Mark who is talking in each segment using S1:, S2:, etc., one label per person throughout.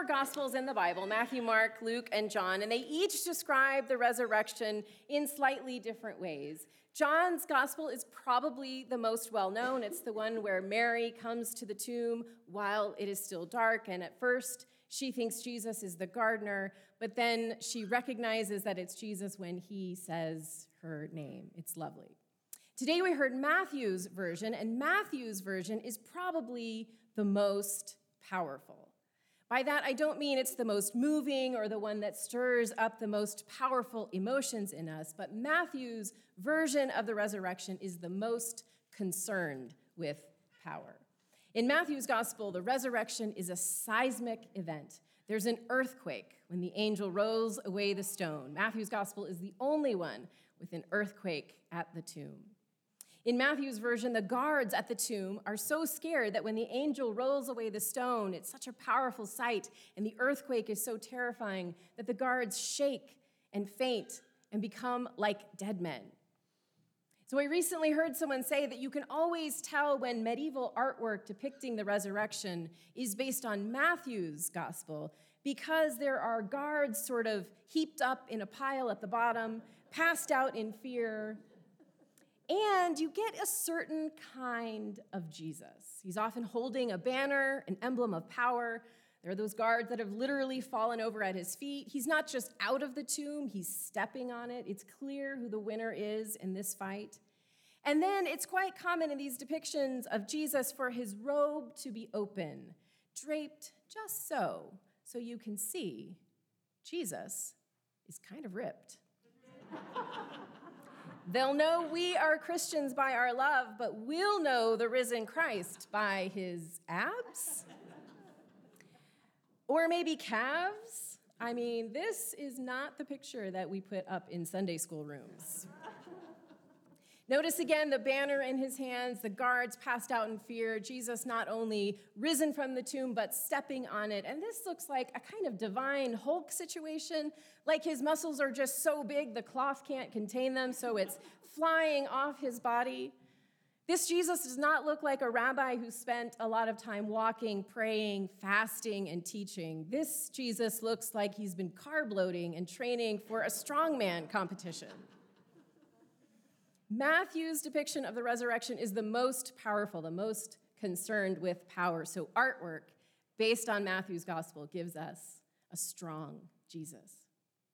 S1: Gospels in the Bible, Matthew, Mark, Luke, and John, and they each describe the resurrection in slightly different ways. John's Gospel is probably the most well-known. It's the one where Mary comes to the tomb while it is still dark, and at first she thinks Jesus is the gardener, but then she recognizes that it's Jesus when he says her name. It's lovely. Today we heard Matthew's version, and Matthew's version is probably the most powerful. By that, I don't mean it's the most moving or the one that stirs up the most powerful emotions in us, but Matthew's version of the resurrection is the most concerned with power. In Matthew's gospel, the resurrection is a seismic event. There's an earthquake when the angel rolls away the stone. Matthew's gospel is the only one with an earthquake at the tomb. In Matthew's version, the guards at the tomb are so scared that when the angel rolls away the stone, it's such a powerful sight, and the earthquake is so terrifying that the guards shake and faint and become like dead men. So I recently heard someone say that you can always tell when medieval artwork depicting the resurrection is based on Matthew's gospel because there are guards sort of heaped up in a pile at the bottom, passed out in fear. And you get a certain kind of Jesus. He's often holding a banner, an emblem of power. There are those guards that have literally fallen over at his feet. He's not just out of the tomb, he's stepping on it. It's clear who the winner is in this fight. And then it's quite common in these depictions of Jesus for his robe to be open, draped just so you can see Jesus is kind of ripped. They'll know we are Christians by our love, but we'll know the risen Christ by his abs? Or maybe calves? I mean, this is not the picture that we put up in Sunday school rooms. Notice again the banner in his hands, the guards passed out in fear, Jesus not only risen from the tomb, but stepping on it. And this looks like a kind of divine Hulk situation, like his muscles are just so big the cloth can't contain them, so it's flying off his body. This Jesus does not look like a rabbi who spent a lot of time walking, praying, fasting, and teaching. This Jesus looks like he's been carb loading and training for a strongman competition. Matthew's depiction of the resurrection is the most powerful, the most concerned with power. So artwork based on Matthew's gospel gives us a strong Jesus.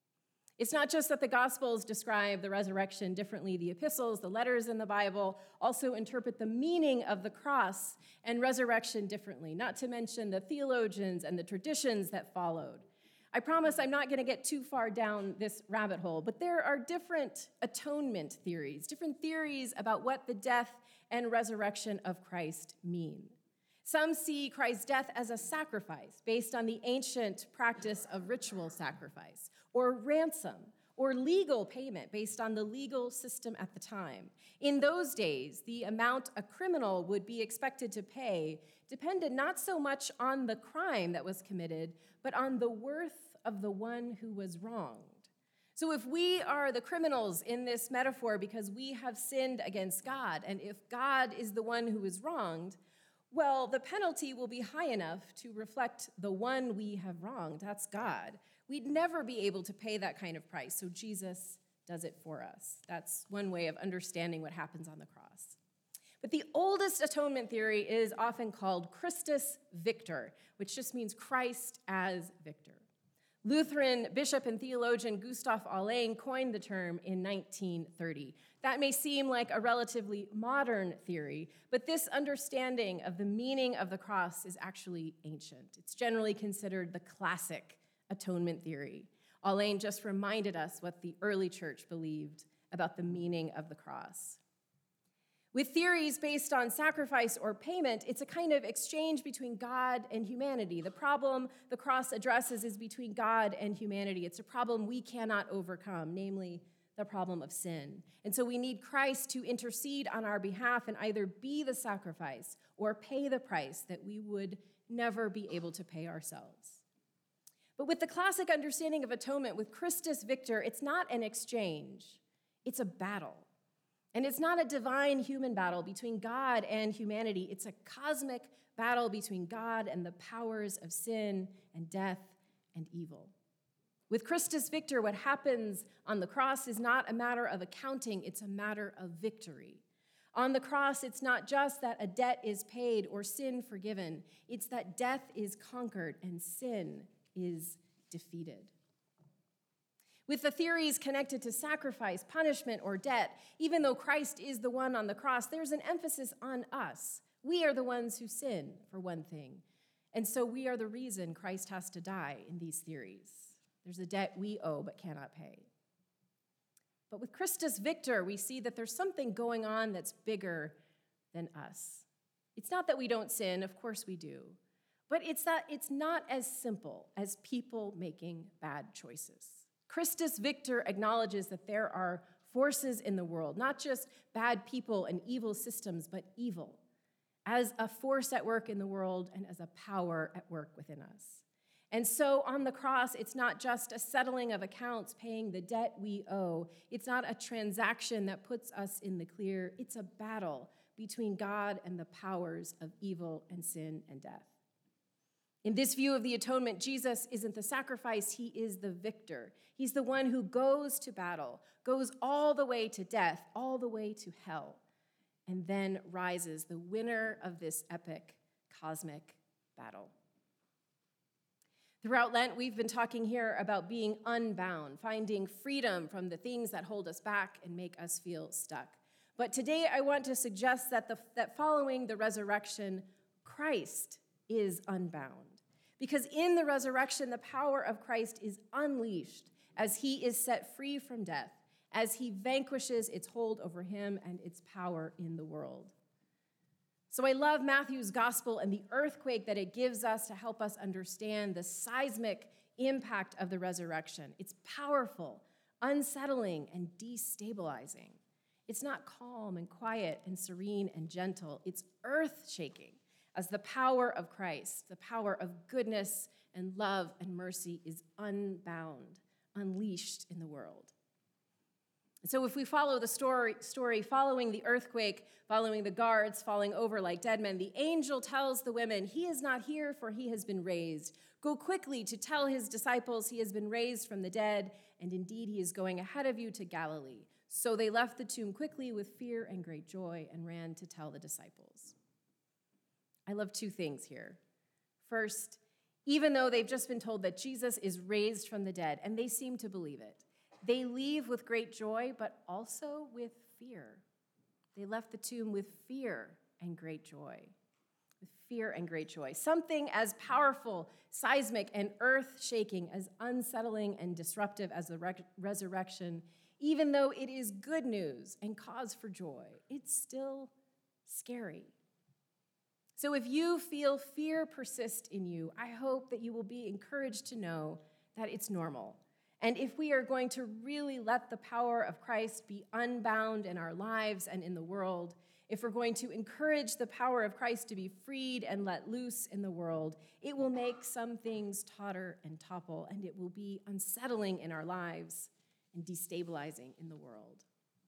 S1: It's not just that the Gospels describe the resurrection differently. The epistles, the letters in the Bible also interpret the meaning of the cross and resurrection differently, not to mention the theologians and the traditions that followed. I promise I'm not going to get too far down this rabbit hole, but there are different atonement theories, different theories about what the death and resurrection of Christ mean. Some see Christ's death as a sacrifice based on the ancient practice of ritual sacrifice, or ransom, or legal payment based on the legal system at the time. In those days, the amount a criminal would be expected to pay depended not so much on the crime that was committed, but on the worth of the one who was wronged. So if we are the criminals in this metaphor because we have sinned against God, and if God is the one who is wronged, well, the penalty will be high enough to reflect the one we have wronged. That's God. We'd never be able to pay that kind of price, so Jesus does it for us. That's one way of understanding what happens on the cross. But the oldest atonement theory is often called Christus Victor, which just means Christ as victor. Lutheran bishop and theologian Gustav Aulén coined the term in 1930. That may seem like a relatively modern theory, but this understanding of the meaning of the cross is actually ancient. It's generally considered the classic atonement theory. Aulén just reminded us what the early church believed about the meaning of the cross. With theories based on sacrifice or payment, it's a kind of exchange between God and humanity. The problem the cross addresses is between God and humanity. It's a problem we cannot overcome, namely the problem of sin. And so we need Christ to intercede on our behalf and either be the sacrifice or pay the price that we would never be able to pay ourselves. But with the classic understanding of atonement, with Christus Victor, it's not an exchange, it's a battle. And it's not a divine human battle between God and humanity. It's a cosmic battle between God and the powers of sin and death and evil. With Christus Victor, what happens on the cross is not a matter of accounting, it's a matter of victory. On the cross, it's not just that a debt is paid or sin forgiven, it's that death is conquered and sin is defeated. With the theories connected to sacrifice, punishment, or debt, even though Christ is the one on the cross, there's an emphasis on us. We are the ones who sin, for one thing. And so we are the reason Christ has to die in these theories. There's a debt we owe but cannot pay. But with Christus Victor, we see that there's something going on that's bigger than us. It's not that we don't sin, of course we do, but it's that it's not as simple as people making bad choices. Christus Victor acknowledges that there are forces in the world, not just bad people and evil systems, but evil, as a force at work in the world and as a power at work within us. And so on the cross, it's not just a settling of accounts, paying the debt we owe. It's not a transaction that puts us in the clear. It's a battle between God and the powers of evil and sin and death. In this view of the atonement, Jesus isn't the sacrifice, he is the victor. He's the one who goes to battle, goes all the way to death, all the way to hell, and then rises, the winner of this epic cosmic battle. Throughout Lent, we've been talking here about being unbound, finding freedom from the things that hold us back and make us feel stuck. But today I want to suggest that following the resurrection, Christ is unbound. Because in the resurrection, the power of Christ is unleashed as he is set free from death, as he vanquishes its hold over him and its power in the world. So I love Matthew's gospel and the earthquake that it gives us to help us understand the seismic impact of the resurrection. It's powerful, unsettling, and destabilizing. It's not calm and quiet and serene and gentle. It's earth-shaking as the power of Christ, the power of goodness and love and mercy is unbound, unleashed in the world. So if we follow the story following the earthquake, following the guards falling over like dead men, the angel tells the women, "He is not here, for he has been raised. Go quickly to tell his disciples he has been raised from the dead, and indeed he is going ahead of you to Galilee." So they left the tomb quickly with fear and great joy and ran to tell the disciples. I love two things here. First, even though they've just been told that Jesus is raised from the dead, and they seem to believe it, they leave with great joy, but also with fear. They left the tomb with fear and great joy. With fear and great joy. Something as powerful, seismic, and earth-shaking, as unsettling and disruptive as the resurrection, even though it is good news and cause for joy, it's still scary. So if you feel fear persist in you, I hope that you will be encouraged to know that it's normal. And if we are going to really let the power of Christ be unbound in our lives and in the world, if we're going to encourage the power of Christ to be freed and let loose in the world, it will make some things totter and topple, and it will be unsettling in our lives and destabilizing in the world.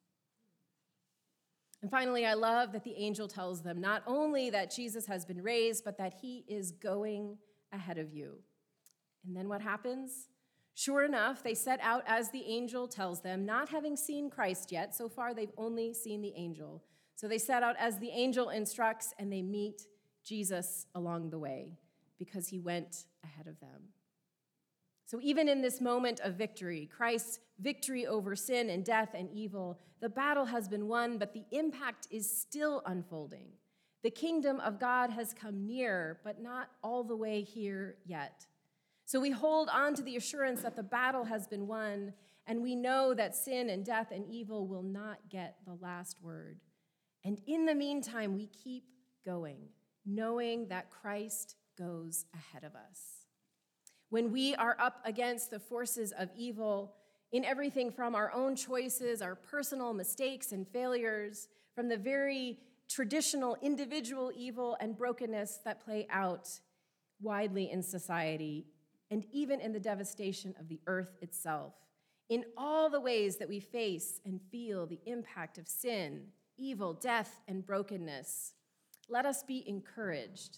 S1: And finally, I love that the angel tells them not only that Jesus has been raised, but that he is going ahead of you. And then what happens? Sure enough, they set out as the angel tells them, not having seen Christ yet. So far, they've only seen the angel. So they set out as the angel instructs, and they meet Jesus along the way because he went ahead of them. So even in this moment of victory, Christ's victory over sin and death and evil, the battle has been won, but the impact is still unfolding. The kingdom of God has come near, but not all the way here yet. So we hold on to the assurance that the battle has been won, and we know that sin and death and evil will not get the last word. And in the meantime, we keep going, knowing that Christ goes ahead of us. When we are up against the forces of evil, in everything from our own choices, our personal mistakes and failures, from the very traditional individual evil and brokenness that play out widely in society, and even in the devastation of the earth itself, in all the ways that we face and feel the impact of sin, evil, death, and brokenness, let us be encouraged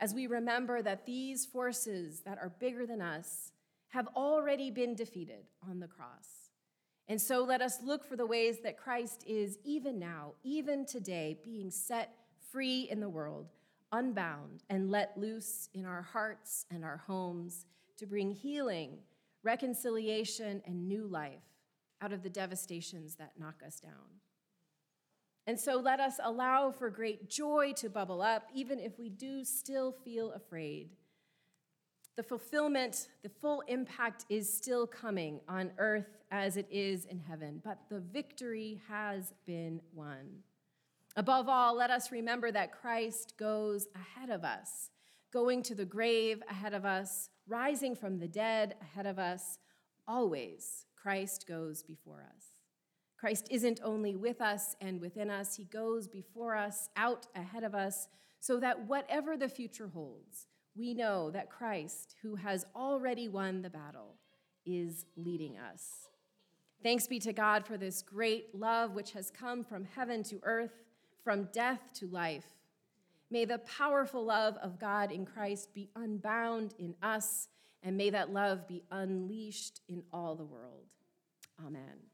S1: as we remember that these forces that are bigger than us have already been defeated on the cross. And so let us look for the ways that Christ is, even now, even today, being set free in the world, unbound and let loose in our hearts and our homes to bring healing, reconciliation, and new life out of the devastations that knock us down. And so let us allow for great joy to bubble up, even if we do still feel afraid. The fulfillment, the full impact is still coming on earth as it is in heaven, but the victory has been won. Above all, let us remember that Christ goes ahead of us, going to the grave ahead of us, rising from the dead ahead of us. Always, Christ goes before us. Christ isn't only with us and within us, he goes before us, out ahead of us, so that whatever the future holds, we know that Christ, who has already won the battle, is leading us. Thanks be to God for this great love which has come from heaven to earth, from death to life. May the powerful love of God in Christ be unbound in us, and may that love be unleashed in all the world. Amen.